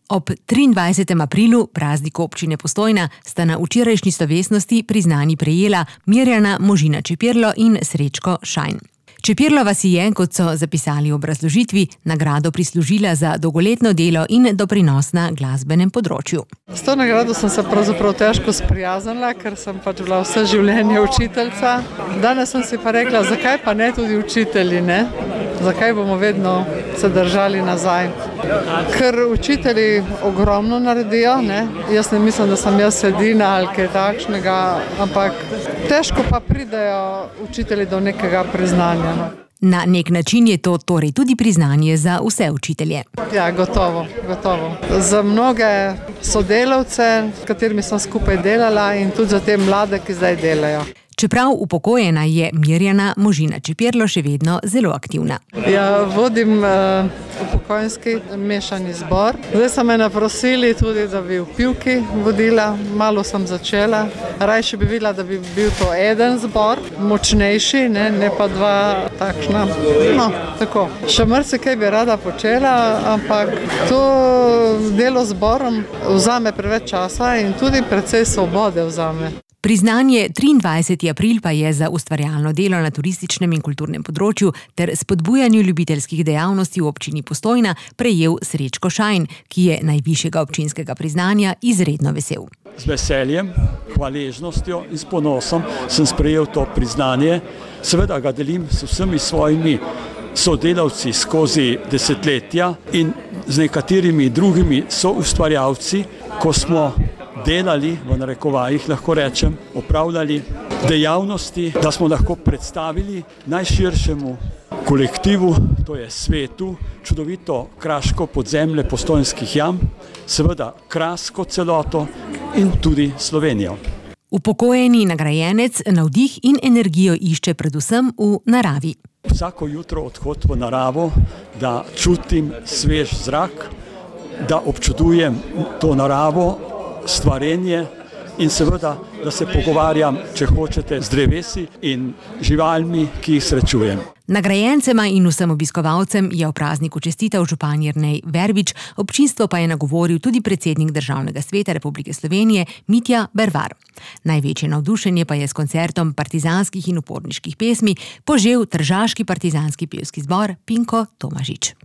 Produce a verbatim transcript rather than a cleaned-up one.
Ob triindvajsetem aprilu, prazniku občine Postojna, sta na včerajšnji slovesnosti priznanji prejela Mirjana Možina Čepirlo in Srečko Šajn. Čepirlova si je, kot so zapisali v obrazložitvi, nagrado prislužila za dolgoletno delo in doprinos na glasbenem področju. S to nagrado sem se pravzaprav težko sprijaznila, ker sem pač bila vse življenje učiteljica. Danes sem si pa rekla, zakaj pa ne tudi učitelji, ne? Zakaj bomo vedno se držali nazaj? Ker učitelji ogromno naredijo, ne? Jaz ne mislim, da sem jaz edina ali kaj takšnega, ampak težko pa pridejo učitelji do nekega priznanja. No? Na nek način je to torej tudi priznanje za vse učitelje. Ja, gotovo, gotovo. Za mnoge sodelavce, s katerimi sem skupaj delala, in tudi za te mlade, ki zdaj delajo. Čeprav upokojena, je Mirjana Možina Čepirlo še vedno zelo aktivna. Ja, vodim uh, upokojenski mešani zbor. Zdaj so me naprosili tudi, da bi v Pivki vodila. Malo sem začela. Rajše bi videla, da bi bil to eden zbor, močnejši, ne, ne pa dva takšna. No, tako. Še marsikaj bi rada počela, ampak to delo zborom vzame preveč časa in tudi precej svobode vzame. Priznanje triindvajseti april pa je za ustvarjalno delo na turističnem in kulturnem področju ter spodbujanju ljubiteljskih dejavnosti v občini Postojna prejel Srečko Šajn, ki je najvišjega občinskega priznanja izredno vesel. Z veseljem, hvaležnostjo in s ponosom sem sprejel to priznanje. Seveda ga delim s vsemi svojimi sodelavci skozi desetletja in z nekaterimi drugimi soustvarjalci, ko smo delali, v narekovajih lahko rečem, opravljali dejavnosti, da smo lahko predstavili najširšemu kolektivu, to je svetu, čudovito kraško podzemlje Postojnskih jam, seveda krasko celoto in tudi Slovenijo. Upokojeni nagrajenec navdih in energijo išče predvsem v naravi. Vsako jutro odhod v naravo, da čutim svež zrak, da občudujem to naravo, stvarenje in seveda, da se pogovarjam, če hočete, z drevesi in živalmi, ki jih srečujem. Nagrajencema in vsem obiskovalcem je v prazniku čestital župan Jernej Verbič, občinstvo pa je nagovoril tudi predsednik Državnega sveta Republike Slovenije Mitja Bervar. Največje navdušenje pa je s koncertom partizanskih in uporniških pesmi požel tržaški partizanski pevski zbor Pinko Tomažič.